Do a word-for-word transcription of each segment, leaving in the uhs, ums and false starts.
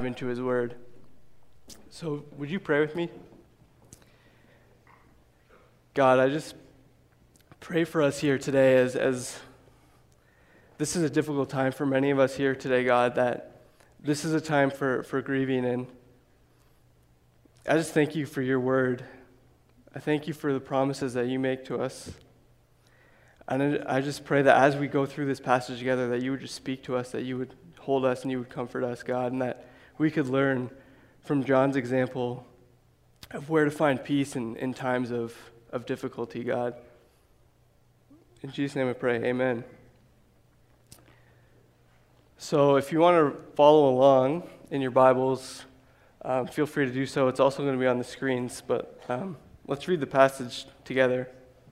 into his word. So would you pray with me? God, I just pray for us here today as, as this is a difficult time for many of us here today, God, that this is a time for, for grieving. And I just thank you for your word. I thank you for the promises that you make to us. And I just pray that as we go through this passage together, that you would just speak to us, that you would hold us and you would comfort us, God, and that we could learn from John's example of where to find peace in, in times of, of difficulty, God. In Jesus' name I pray, amen. So if you want to follow along in your Bibles, um, feel free to do so. It's also going to be on the screens, but um, let's read the passage together.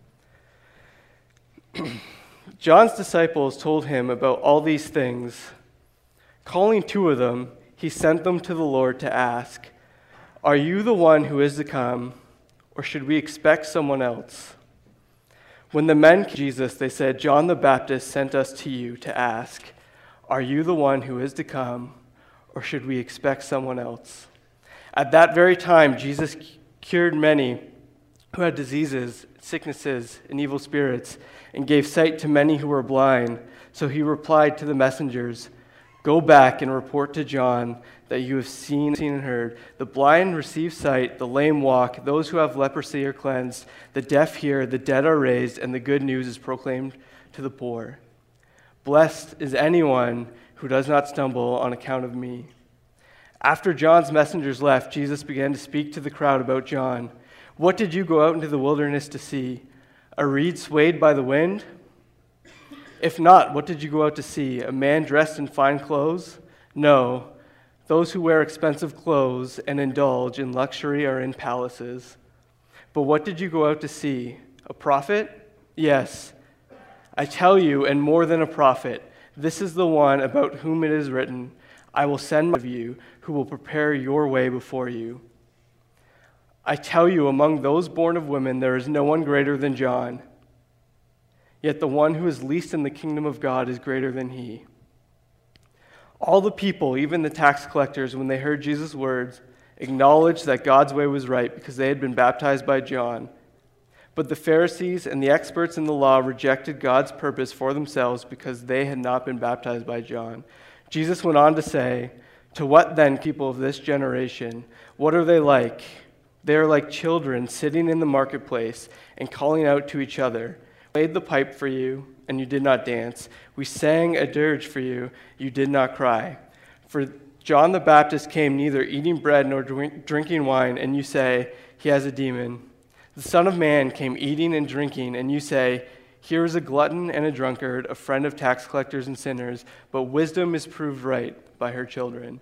John's disciples told him about all these things. Calling two of them, he sent them to the Lord to ask, "Are you the one who is to come, or should we expect someone else?" When the men came to Jesus, they said, "John the Baptist sent us to you to ask, 'Are you the one who is to come, or should we expect someone else?'" At that very time, Jesus cured many who had diseases, sicknesses, and evil spirits, and gave sight to many who were blind. So he replied to the messengers, "Go back and report to John that you have seen, seen and heard. The blind receive sight, the lame walk, those who have leprosy are cleansed, the deaf hear, the dead are raised, and the good news is proclaimed to the poor. Blessed is anyone who does not stumble on account of me." After John's messengers left, Jesus began to speak to the crowd about John. "What did you go out into the wilderness to see? A reed swayed by the wind? If not, what did you go out to see? A man dressed in fine clothes? No. Those who wear expensive clothes and indulge in luxury are in palaces. But what did you go out to see? A prophet? Yes. I tell you, and more than a prophet, this is the one about whom it is written, 'I will send one of you who will prepare your way before you.' I tell you, among those born of women, there is no one greater than John. Yet the one who is least in the kingdom of God is greater than he." All the people, even the tax collectors, when they heard Jesus' words, acknowledged that God's way was right because they had been baptized by John. But the Pharisees and the experts in the law rejected God's purpose for themselves because they had not been baptized by John. Jesus went on to say, "To what then, people of this generation? What are they like? They are like children sitting in the marketplace and calling out to each other. We played the pipe for you, and you did not dance. We sang a dirge for you, you did not cry. For John the Baptist came neither eating bread nor drink, drinking wine, and you say, 'He has a demon.' The Son of Man came eating and drinking, and you say, 'Here is a glutton and a drunkard, a friend of tax collectors and sinners,' but wisdom is proved right by her children."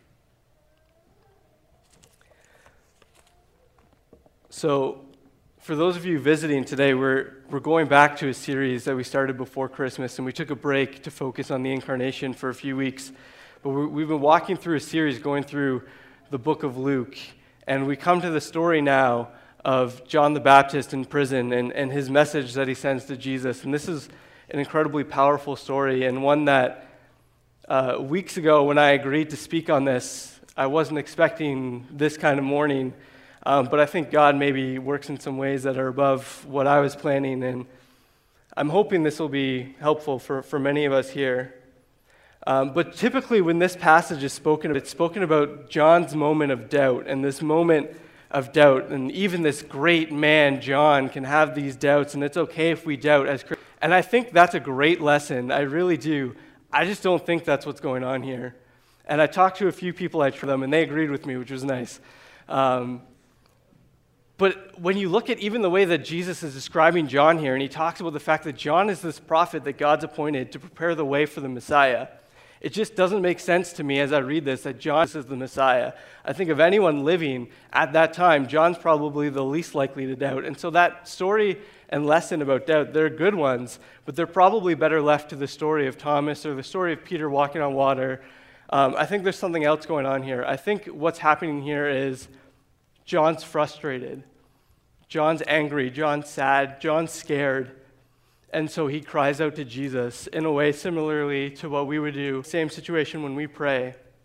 So, for those of you visiting today, we're we're going back to a series that we started before Christmas, and we took a break to focus on the Incarnation for a few weeks. But we're, we've been walking through a series going through the book of Luke, and we come to the story now of John the Baptist in prison and, and his message that he sends to Jesus. And this is an incredibly powerful story, and one that uh, weeks ago when I agreed to speak on this, I wasn't expecting this kind of morning. Um, but I think God maybe works in some ways that are above what I was planning, and I'm hoping this will be helpful for, for many of us here. Um, but typically when this passage is spoken of, it's spoken about John's moment of doubt, and this moment of doubt, and even this great man, John, can have these doubts, and it's okay if we doubt as Christians. And I think that's a great lesson, I really do. I just don't think that's what's going on here. And I talked to a few people, I tried them, and they agreed with me, which was nice. Um, But when you look at even the way that Jesus is describing John here, and he talks about the fact that John is this prophet that God's appointed to prepare the way for the Messiah, it just doesn't make sense to me as I read this that John is the Messiah. I think of anyone living at that time, John's probably the least likely to doubt. And so that story and lesson about doubt, they're good ones, but they're probably better left to the story of Thomas or the story of Peter walking on water. Um, I think there's something else going on here. I think what's happening here is John's frustrated. John's angry. John's sad. John's scared. And so he cries out to Jesus in a way similarly to what we would do, same situation when we pray.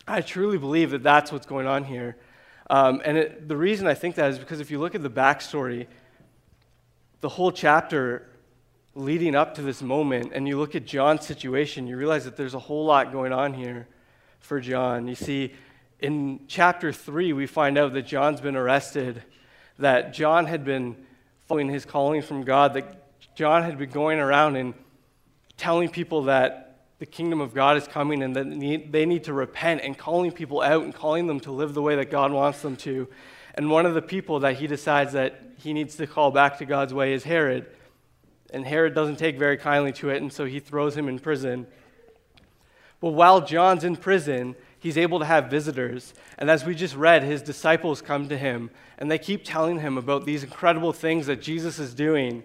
I truly believe that that's what's going on here. Um, and it, the reason I think that is because if you look at the backstory, the whole chapter leading up to this moment, and you look at John's situation, you realize that there's a whole lot going on here for John. You see, in chapter three, we find out that John's been arrested, that John had been following his calling from God, that John had been going around and telling people that the kingdom of God is coming and that they need to repent, and calling people out and calling them to live the way that God wants them to. And one of the people that he decides that he needs to call back to God's way is Herod. And Herod doesn't take very kindly to it, and so he throws him in prison. But while John's in prison, he's able to have visitors. And as we just read, his disciples come to him, and they keep telling him about these incredible things that Jesus is doing.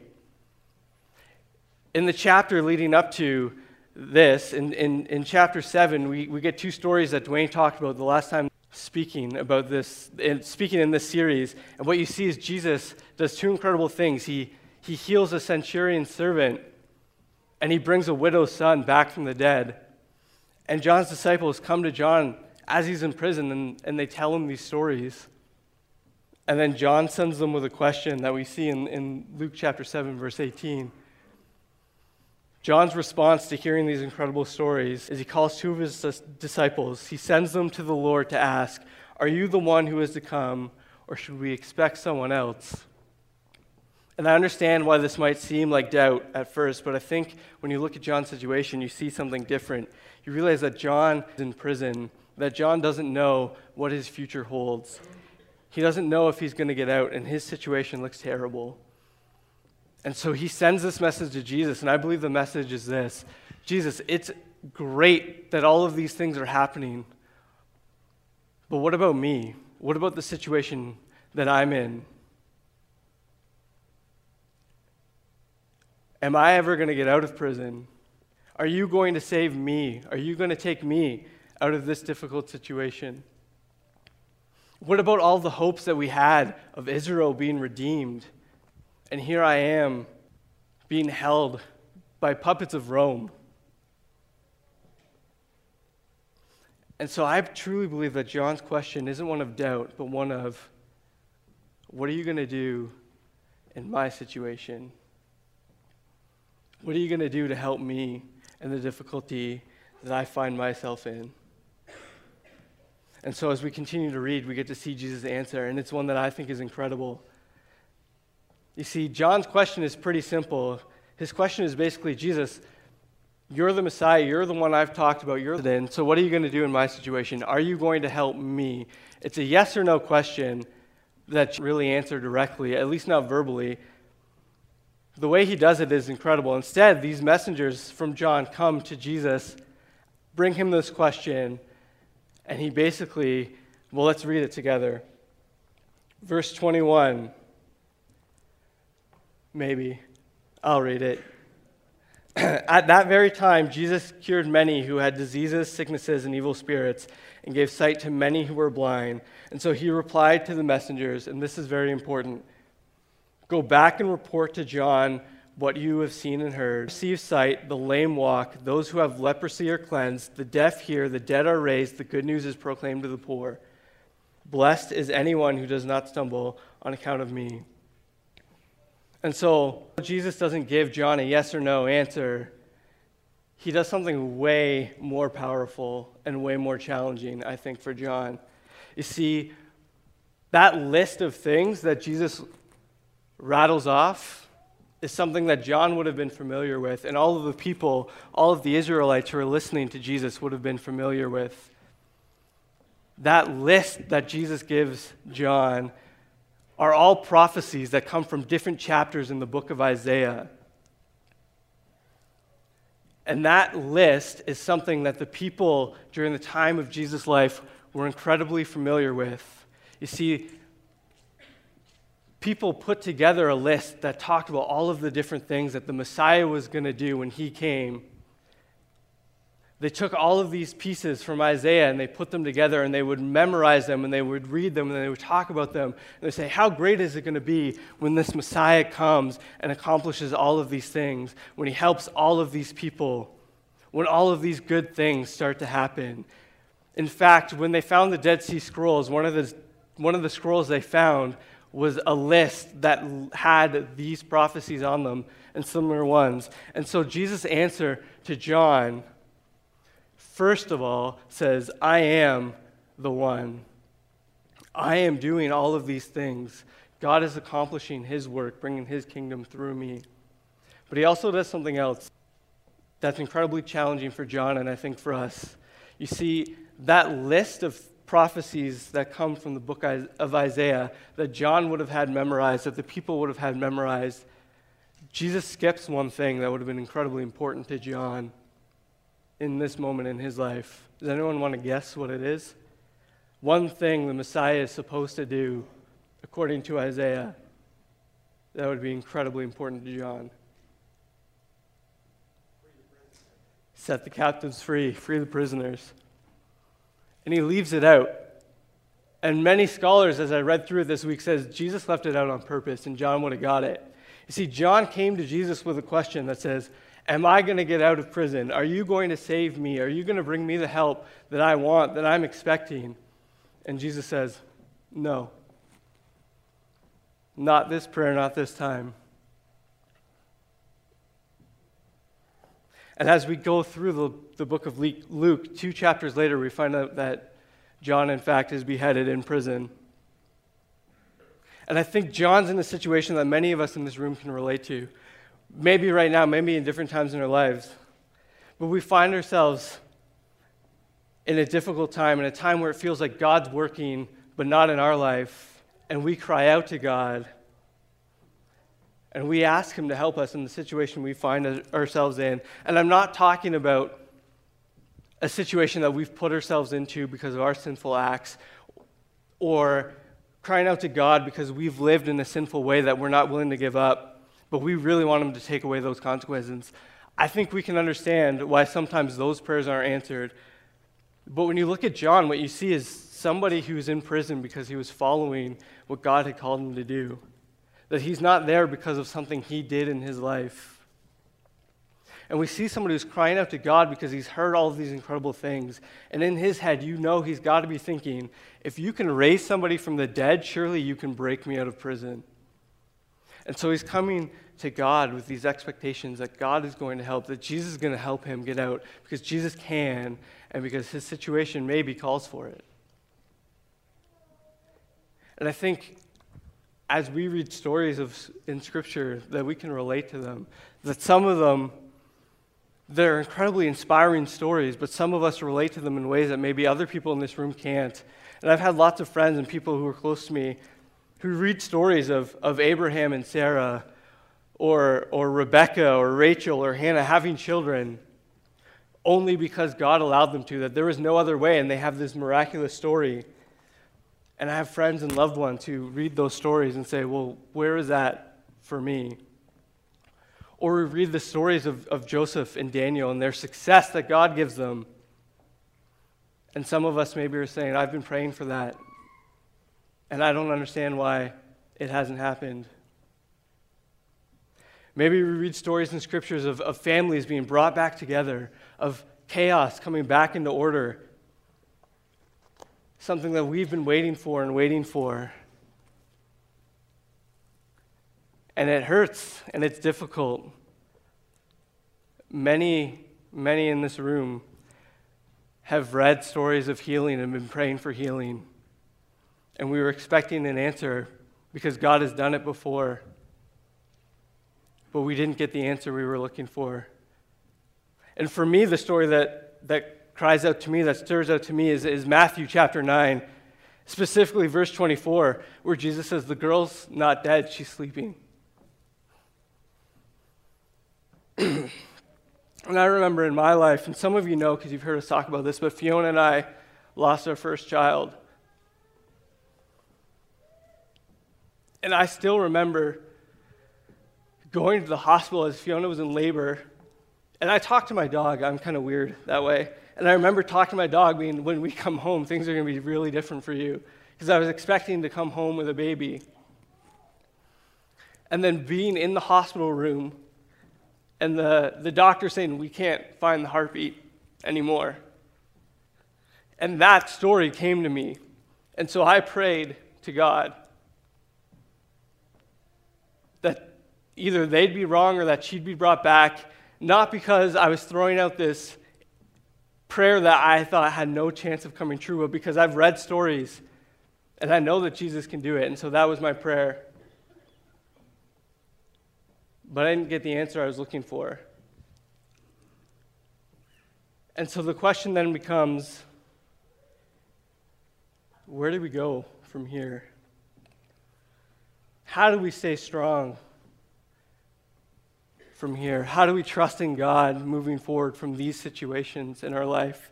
In the chapter leading up to this, in, in, in chapter seven, we, we get two stories that Dwayne talked about the last time speaking about this, in, speaking in this series. And what you see is Jesus does two incredible things. He, he heals a centurion's servant, and he brings a widow's son back from the dead. And John's disciples come to John as he's in prison, and, and they tell him these stories. And then John sends them with a question that we see in, in Luke chapter seven, verse eighteen. John's response to hearing these incredible stories is he calls two of his disciples. He sends them to the Lord to ask, "Are you the one who is to come, or should we expect someone else?" And I understand why this might seem like doubt at first, but I think when you look at John's situation, you see something different. You realize that John is in prison, that John doesn't know what his future holds. He doesn't know if he's going to get out, and his situation looks terrible. And so he sends this message to Jesus, and I believe the message is this: Jesus, it's great that all of these things are happening, but what about me? What about the situation that I'm in? Am I ever going to get out of prison? Are you going to save me? Are you going to take me out of this difficult situation? What about all the hopes that we had of Israel being redeemed? And here I am being held by puppets of Rome. And so I truly believe that John's question isn't one of doubt, but one of, what are you going to do in my situation? What are you going to do to help me in the difficulty that I find myself in? And so as we continue to read, we get to see Jesus' answer, and it's one that I think is incredible. You see, John's question is pretty simple. His question is basically, Jesus, you're the Messiah. You're the one I've talked about. You're the one. So what are you going to do in my situation? Are you going to help me? It's a yes or no question that's really answered directly, at least not verbally. The way he does it is incredible. Instead, these messengers from John come to Jesus, bring him this question, and he basically, well, let's read it together. Verse twenty-one. Maybe. I'll read it. At that very time, Jesus cured many who had diseases, sicknesses, and evil spirits, and gave sight to many who were blind. And so he replied to the messengers, and this is very important: "Go back and report to John what you have seen and heard. Receive sight, the lame walk, those who have leprosy are cleansed, the deaf hear, the dead are raised, the good news is proclaimed to the poor. Blessed is anyone who does not stumble on account of me." And so Jesus doesn't give John a yes or no answer. He does something way more powerful and way more challenging, I think, for John. You see, that list of things that Jesus rattles off is something that John would have been familiar with, and all of the people, all of the Israelites who are listening to Jesus would have been familiar with. That list that Jesus gives John are all prophecies that come from different chapters in the book of Isaiah. And that list is something that the people during the time of Jesus' life were incredibly familiar with. You see, people put together a list that talked about all of the different things that the Messiah was going to do when he came. They took all of these pieces from Isaiah and they put them together, and they would memorize them and they would read them and they would talk about them. And they say, how great is it going to be when this Messiah comes and accomplishes all of these things, when he helps all of these people, when all of these good things start to happen. In fact, when they found the Dead Sea Scrolls, one of the, one of the scrolls they found was a list that had these prophecies on them and similar ones. And so Jesus' answer to John, first of all, says, I am the one. I am doing all of these things. God is accomplishing his work, bringing his kingdom through me. But he also does something else that's incredibly challenging for John and I think for us. You see, that list of prophecies that come from the book of Isaiah that John would have had memorized, that the people would have had memorized, Jesus skips one thing that would have been incredibly important to John in this moment in his life. Does anyone want to guess what it is? One thing the Messiah is supposed to do, according to Isaiah, that would be incredibly important to John. Set the captives free, free the prisoners. And he leaves it out. And many scholars, as I read through it this week, says Jesus left it out on purpose, and John would have got it. You see, John came to Jesus with a question that says, am I going to get out of prison? Are you going to save me? Are you going to bring me the help that I want, that I'm expecting? And Jesus says, no. Not this prayer, not this time. And as we go through the, the book of Luke, two chapters later, we find out that John, in fact, is beheaded in prison. And I think John's in a situation that many of us in this room can relate to. Maybe right now, maybe in different times in our lives. But we find ourselves in a difficult time, in a time where it feels like God's working, but not in our life. And we cry out to God. And we ask him to help us in the situation we find ourselves in. And I'm not talking about a situation that we've put ourselves into because of our sinful acts, or crying out to God because we've lived in a sinful way that we're not willing to give up, but we really want him to take away those consequences. I think we can understand why sometimes those prayers aren't answered. But when you look at John, what you see is somebody who's in prison because he was following what God had called him to do. That he's not there because of something he did in his life. And we see somebody who's crying out to God because he's heard all of these incredible things. And in his head, you know he's got to be thinking, if you can raise somebody from the dead, surely you can break me out of prison. And so he's coming to God with these expectations that God is going to help, that Jesus is going to help him get out because Jesus can and because his situation maybe calls for it. And I think as we read stories of in Scripture that we can relate to them, that some of them, they're incredibly inspiring stories, but some of us relate to them in ways that maybe other people in this room can't. And I've had lots of friends and people who are close to me who read stories of, of Abraham and Sarah, or, or Rebecca or Rachel or Hannah having children only because God allowed them to, that there was no other way, and they have this miraculous story. And I have friends and loved ones who read those stories and say, well, where is that for me? Or we read the stories of, of Joseph and Daniel and their success that God gives them. And some of us maybe are saying, I've been praying for that, and I don't understand why it hasn't happened. Maybe we read stories in scriptures of, of families being brought back together, of chaos coming back into order, something that we've been waiting for and waiting for. And it hurts, and it's difficult. Many, many in this room have read stories of healing and been praying for healing. And we were expecting an answer because God has done it before. But we didn't get the answer we were looking for. And for me, the story that, that cries out to me, that stirs out to me, is, is Matthew chapter nine, specifically verse twenty-four, where Jesus says, the girl's not dead, she's sleeping. And I remember in my life, and some of you know because you've heard us talk about this, but Fiona and I lost our first child. And I still remember going to the hospital as Fiona was in labor, and I talked to my dog. I'm kind of weird that way. And I remember talking to my dog, being, when we come home, things are going to be really different for you, because I was expecting to come home with a baby. And then being in the hospital room, and the, the doctor saying, we can't find the heartbeat anymore. And that story came to me. And so I prayed to God that either they'd be wrong or that she'd be brought back, not because I was throwing out this prayer that I thought had no chance of coming true, but because I've read stories and I know that Jesus can do it. And so that was my prayer. But I didn't get the answer I was looking for. And so the question then becomes, where do we go from here? How do we stay strong from here? How do we trust in God moving forward from these situations in our life?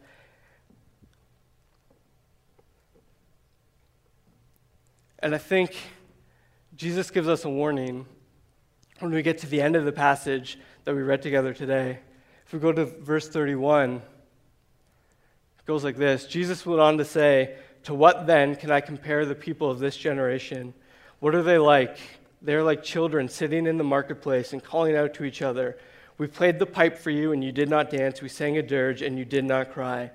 And I think Jesus gives us a warning when we get to the end of the passage that we read together today. If we go to verse thirty-one, it goes like this. Jesus went on to say, "To what then can I compare the people of this generation? What are they like? They're like children sitting in the marketplace and calling out to each other. We played the pipe for you and you did not dance. We sang a dirge and you did not cry."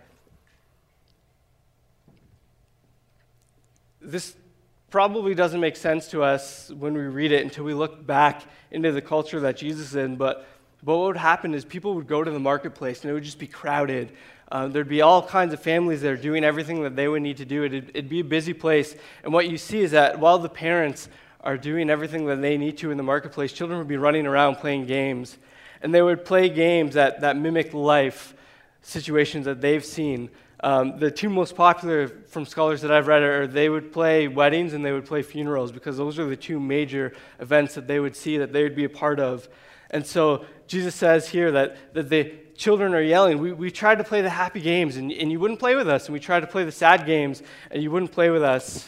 This probably doesn't make sense to us when we read it until we look back into the culture that Jesus is in, but, but what would happen is people would go to the marketplace and it would just be crowded. Uh, there'd be all kinds of families there doing everything that they would need to do. It'd, it'd be a busy place, and what you see is that while the parents are doing everything that they need to in the marketplace, children would be running around playing games, and they would play games that, that mimic life situations that they've seen. Um, the two most popular from scholars that I've read are they would play weddings and they would play funerals, because those are the two major events that they would see, that they would be a part of. And so Jesus says here that, that the children are yelling, we, we tried to play the happy games and, and you wouldn't play with us, and we tried to play the sad games and you wouldn't play with us.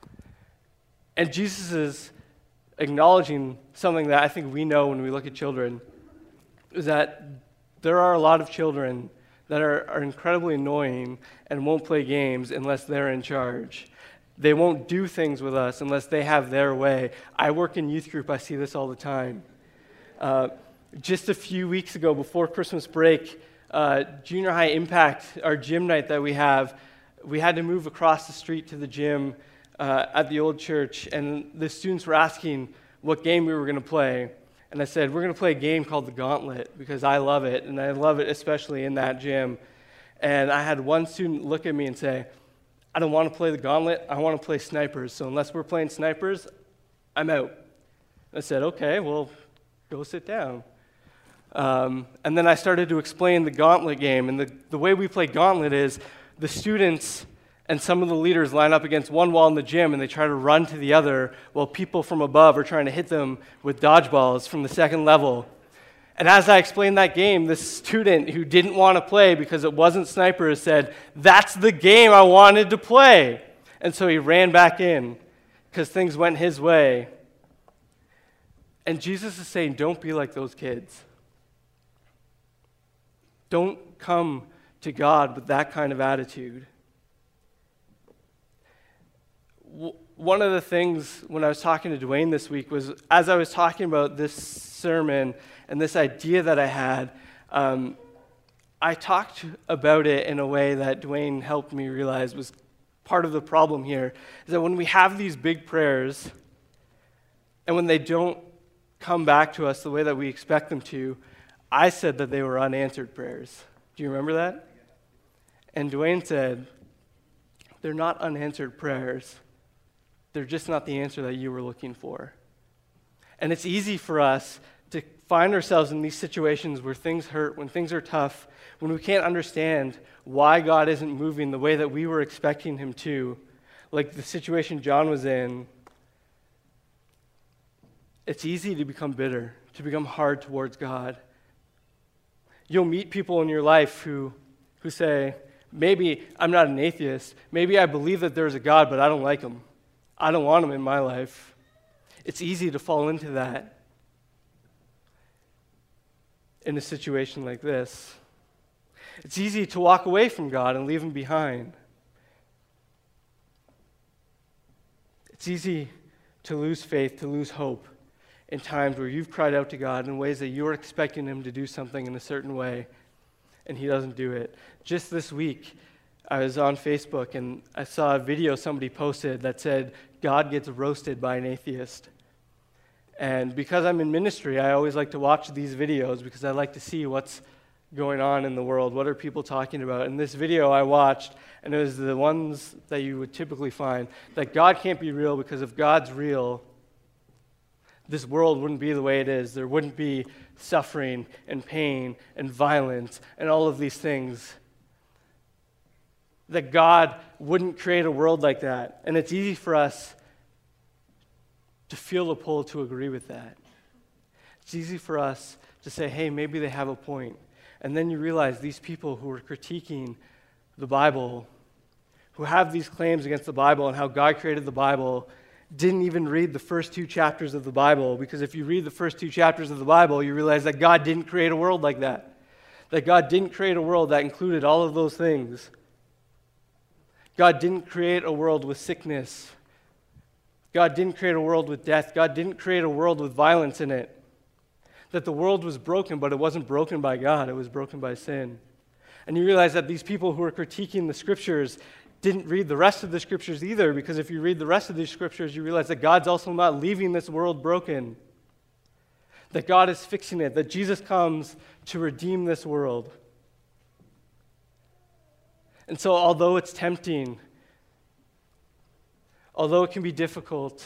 And Jesus is acknowledging something that I think we know when we look at children, is that there are a lot of children that are, are incredibly annoying and won't play games unless they're in charge. They won't do things with us unless they have their way. I work in youth group. I see this all the time. Uh, just a few weeks ago, before Christmas break, uh, Junior High Impact, our gym night that we have, we had to move across the street to the gym uh, at the old church, and the students were asking what game we were going to play. And I said, we're going to play a game called the Gauntlet, because I love it, and I love it especially in that gym. And I had one student look at me and say, I don't want to play the Gauntlet, I want to play snipers, so unless we're playing snipers, I'm out. And I said, okay, well, go sit down. Um, and then I started to explain the Gauntlet game, and the, the way we play Gauntlet is the students and some of the leaders line up against one wall in the gym, and they try to run to the other while people from above are trying to hit them with dodgeballs from the second level. And as I explained that game, this student who didn't want to play because it wasn't snipers said, that's the game I wanted to play. And so he ran back in because things went his way. And Jesus is saying, don't be like those kids. Don't come to God with that kind of attitude. One of the things when I was talking to Dwayne this week was, as I was talking about this sermon and this idea that I had, um, I talked about it in a way that Dwayne helped me realize was part of the problem here, is that when we have these big prayers, and when they don't come back to us the way that we expect them to, I said that they were unanswered prayers. Do you remember that? And Dwayne said, they're not unanswered prayers. They're just not the answer that you were looking for. And it's easy for us to find ourselves in these situations where things hurt, when things are tough, when we can't understand why God isn't moving the way that we were expecting him to, like the situation John was in. It's easy to become bitter, to become hard towards God. You'll meet people in your life who, who say, maybe I'm not an atheist, maybe I believe that there's a God, but I don't like him. I don't want him in my life. It's easy to fall into that in a situation like this. It's easy to walk away from God and leave him behind. It's easy to lose faith, to lose hope in times where you've cried out to God in ways that you're expecting him to do something in a certain way, and he doesn't do it. Just this week, I was on Facebook and I saw a video somebody posted that said, God gets roasted by an atheist. And because I'm in ministry, I always like to watch these videos because I like to see what's going on in the world. What are people talking about? In this video I watched, and it was the ones that you would typically find, that God can't be real because if God's real, this world wouldn't be the way it is. There wouldn't be suffering and pain and violence and all of these things. That God wouldn't create a world like that. And it's easy for us to feel the pull to agree with that. It's easy for us to say, hey, maybe they have a point. And then you realize these people who are critiquing the Bible, who have these claims against the Bible and how God created the Bible, didn't even read the first two chapters of the Bible, because if you read the first two chapters of the Bible, you realize that God didn't create a world like that. That God didn't create a world that included all of those things. God didn't create a world with sickness. God didn't create a world with death. God didn't create a world with violence in it. That the world was broken, but it wasn't broken by God. It was broken by sin. And you realize that these people who are critiquing the Scriptures didn't read the rest of the Scriptures either, because if you read the rest of the Scriptures, you realize that God's also not leaving this world broken. That God is fixing it. That Jesus comes to redeem this world. And so although it's tempting, although it can be difficult,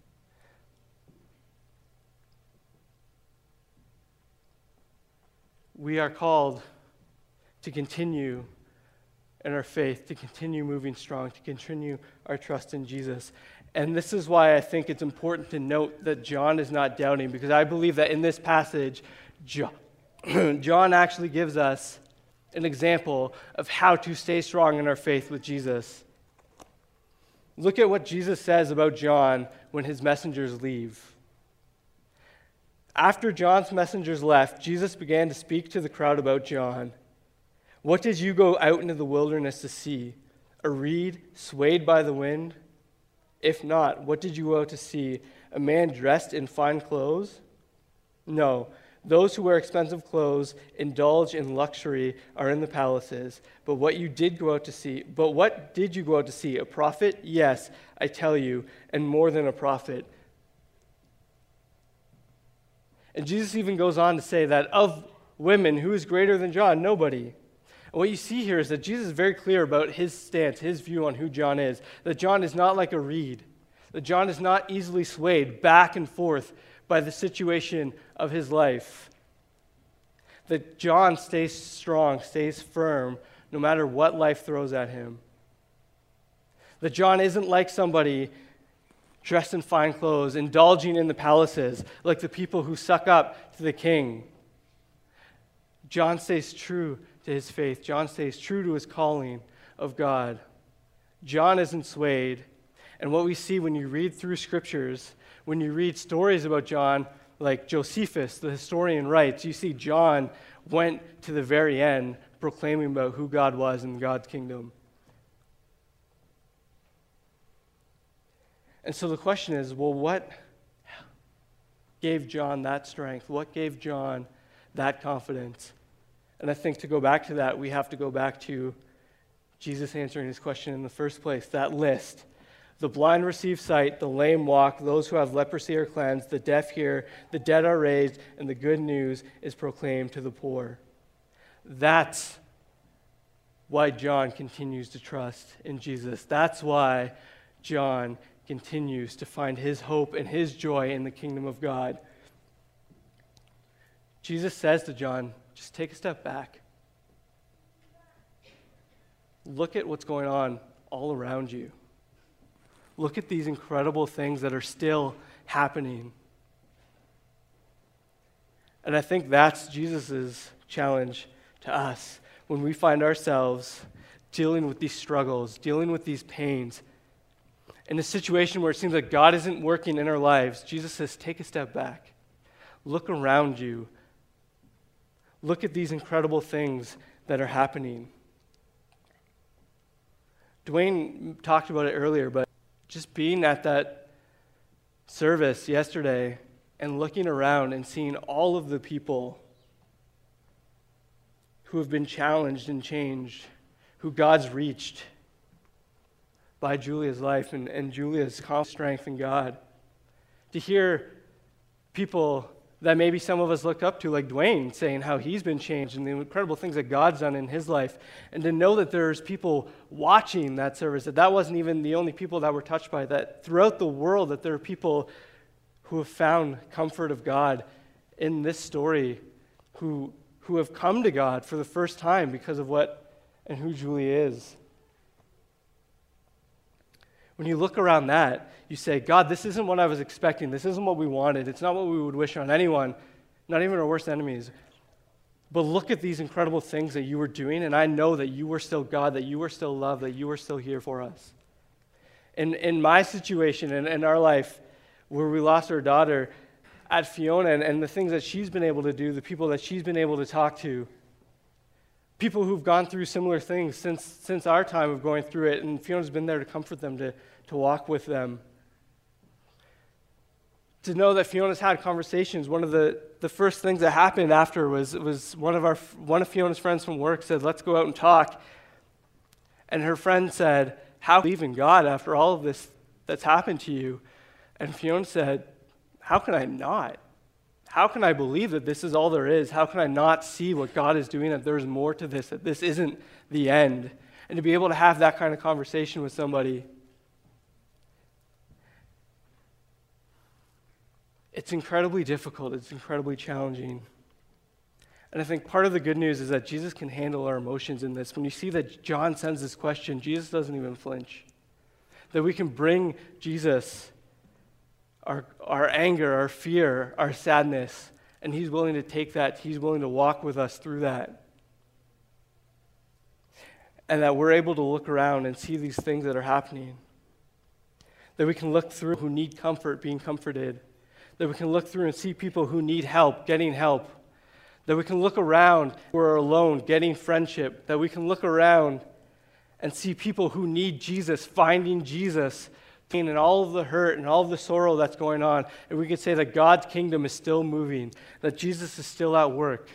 we are called to continue in our faith, to continue moving strong, to continue our trust in Jesus. And this is why I think it's important to note that John is not doubting, because I believe that in this passage, John, John actually gives us an example of how to stay strong in our faith with Jesus. Look at what Jesus says about John when his messengers leave. After John's messengers left, Jesus began to speak to the crowd about John. What did you go out into the wilderness to see? A reed swayed by the wind? If not, what did you go out to see? A man dressed in fine clothes? No. Those who wear expensive clothes, indulge in luxury, are in the palaces. But what you did go out to see, but what did you go out to see? A prophet? Yes, I tell you, and more than a prophet. And Jesus even goes on to say that of women, who is greater than John? Nobody. And what you see here is that Jesus is very clear about his stance, his view on who John is. That John is not like a reed. That John is not easily swayed back and forth by the situation of his life. That John stays strong, stays firm, no matter what life throws at him. That John isn't like somebody dressed in fine clothes, indulging in the palaces, like the people who suck up to the king. John stays true to his faith. John stays true to his calling of God. John isn't swayed. And what we see when you read through scriptures, when you read stories about John, like Josephus, the historian, writes, you see John went to the very end proclaiming about who God was in God's kingdom. And so the question is, well, what gave John that strength? What gave John that confidence? And I think to go back to that, we have to go back to Jesus answering his question in the first place, that list. The blind receive sight, the lame walk, those who have leprosy are cleansed, the deaf hear, the dead are raised, and the good news is proclaimed to the poor. That's why John continues to trust in Jesus. That's why John continues to find his hope and his joy in the kingdom of God. Jesus says to John, just take a step back. Look at what's going on all around you. Look at these incredible things that are still happening. And I think that's Jesus' challenge to us when we find ourselves dealing with these struggles, dealing with these pains. In a situation where it seems like God isn't working in our lives, Jesus says, take a step back. Look around you. Look at these incredible things that are happening. Dwayne talked about it earlier, but just being at that service yesterday and looking around and seeing all of the people who have been challenged and changed, who God's reached by Julia's life and, and Julia's strength in God. To hear people that maybe some of us look up to, like Dwayne, saying how he's been changed and the incredible things that God's done in his life, and to know that there's people watching that service, that that wasn't even the only people that were touched by that. Throughout the world, that there are people who have found comfort of God in this story, who, who have come to God for the first time because of what and who Julia is. When you look around that, you say, God, this isn't what I was expecting. This isn't what we wanted. It's not what we would wish on anyone, not even our worst enemies. But look at these incredible things that you were doing, and I know that you were still God, that you were still love, that you were still here for us. In, in my situation, in, in our life, where we lost our daughter, at Fiona, and, and the things that she's been able to do, the people that she's been able to talk to, people who've gone through similar things since since our time of going through it, and Fiona's been there to comfort them, to, to walk with them. To know that Fiona's had conversations. One of the, the first things that happened after was was one of our one of Fiona's friends from work said, let's go out and talk. And her friend said, how do you believe in God after all of this that's happened to you? And Fiona said, how can I not? How can I believe that this is all there is? How can I not see what God is doing, that there's more to this, that this isn't the end? And to be able to have that kind of conversation with somebody, it's incredibly difficult. It's incredibly challenging. And I think part of the good news is that Jesus can handle our emotions in this. When you see that John sends this question, Jesus doesn't even flinch. That we can bring Jesus Our, our anger, our fear, our sadness, and he's willing to take that, he's willing to walk with us through that. And that we're able to look around and see these things that are happening. That we can look through who need comfort, being comforted. That we can look through and see people who need help, getting help. That we can look around who are alone, getting friendship. That we can look around and see people who need Jesus, finding Jesus, and all of the hurt and all of the sorrow that's going on, and we can say that God's kingdom is still moving, that Jesus is still at work.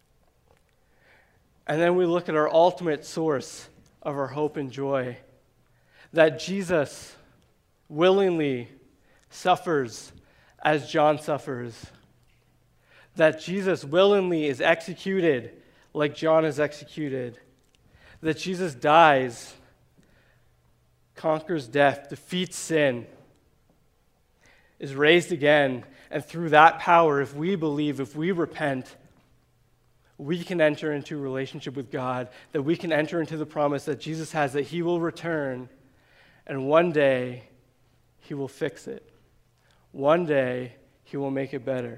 And then we look at our ultimate source of our hope and joy, that Jesus willingly suffers as John suffers, that Jesus willingly is executed like John is executed, that Jesus dies, conquers death, defeats sin, is raised again, and through that power, if we believe, if we repent, we can enter into a relationship with God, that we can enter into the promise that Jesus has, that he will return, and one day he will fix it. One day he will make it better.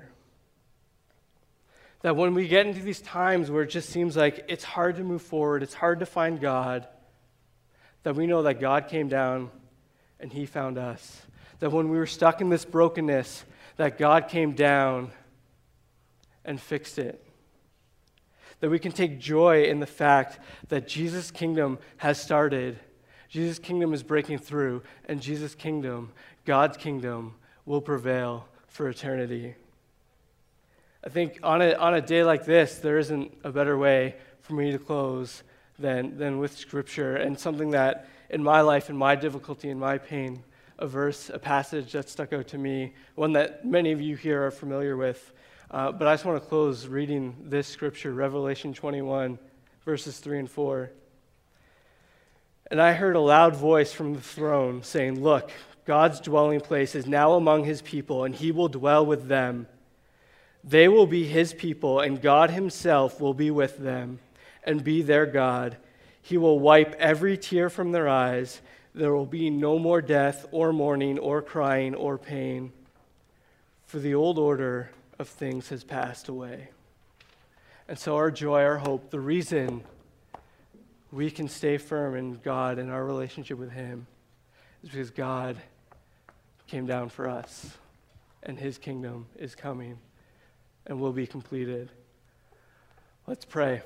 That when we get into these times where it just seems like it's hard to move forward, it's hard to find God, that we know that God came down and he found us. That when we were stuck in this brokenness, that God came down and fixed it. That we can take joy in the fact that Jesus' kingdom has started, Jesus' kingdom is breaking through, and Jesus' kingdom, God's kingdom, will prevail for eternity. I think on a, on a day like this, there isn't a better way for me to close than, than with Scripture, and something that in my life, in my difficulty, in my pain, a verse, a passage that stuck out to me, one that many of you here are familiar with. Uh, but I just want to close reading this Scripture, Revelation twenty-one, verses three and four. And I heard a loud voice from the throne saying, "Look, God's dwelling place is now among his people, and he will dwell with them. They will be his people, and God himself will be with them and be their God. He will wipe every tear from their eyes. There will be no more death or mourning or crying or pain, for the old order of things has passed away." And so our joy, our hope, the reason we can stay firm in God and our relationship with him is because God came down for us, and his kingdom is coming and will be completed. Let's pray.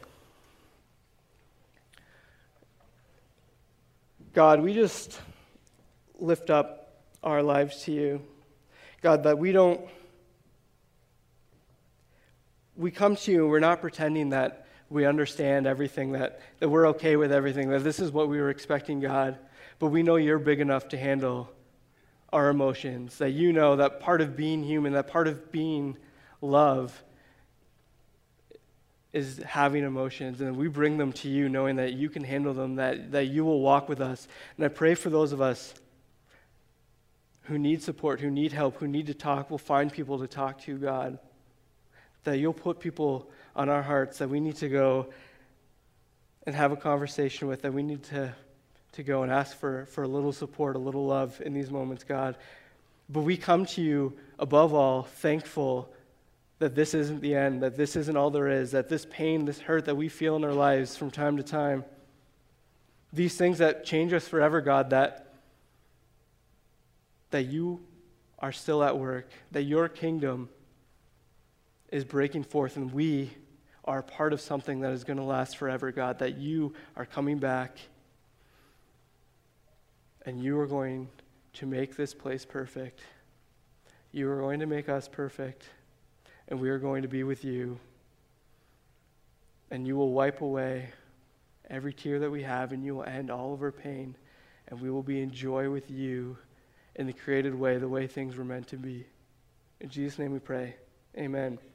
God, we just lift up our lives to you. God, that we don't, we come to you and we're not pretending that we understand everything, that, that we're okay with everything, that this is what we were expecting, God. But we know you're big enough to handle our emotions, that you know that part of being human, that part of being love is having emotions, and we bring them to you knowing that you can handle them, that, that you will walk with us. And I pray for those of us who need support, who need help, who need to talk, will find people to talk to, God. That you'll put people on our hearts that we need to go and have a conversation with, that we need to, to go and ask for, for a little support, a little love in these moments, God. But we come to you, above all, thankful that this isn't the end, that this isn't all there is, that this pain, this hurt that we feel in our lives from time to time, these things that change us forever, God, that that you are still at work, that your kingdom is breaking forth, and we are part of something that is going to last forever, God, that you are coming back, and you are going to make this place perfect. You are going to make us perfect, and we are going to be with you, and you will wipe away every tear that we have, and you will end all of our pain, and we will be in joy with you in the created way, the way things were meant to be. In Jesus' name we pray. Amen.